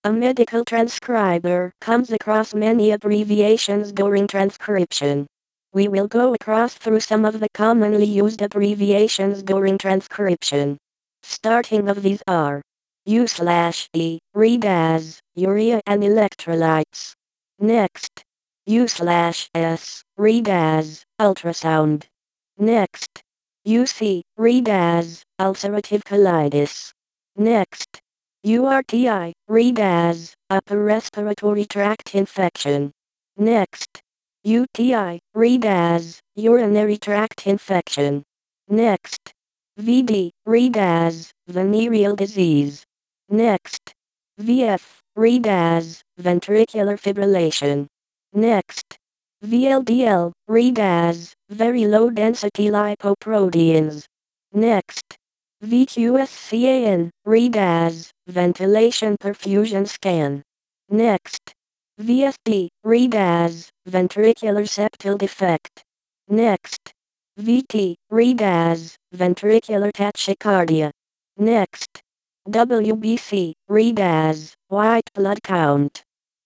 A medical transcriber comes across many abbreviations during transcription. We will go across through some of the commonly used abbreviations during transcription. Starting of these are U/E, read as urea and electrolytes. Next, U/S, read as ultrasound. Next, UC, read as ulcerative colitis. Next, URTI, read as upper respiratory tract infection. Next, UTI, read as urinary tract infection. Next, VD, read as venereal disease. Next, VF, read as ventricular fibrillation. Next, VLDL, read as very low density lipoproteins. Next, VQSCAN, read as ventilation perfusion scan. Next, VSD, read as ventricular septal defect. Next, VT, read as ventricular tachycardia. Next, WBC, read as white blood count.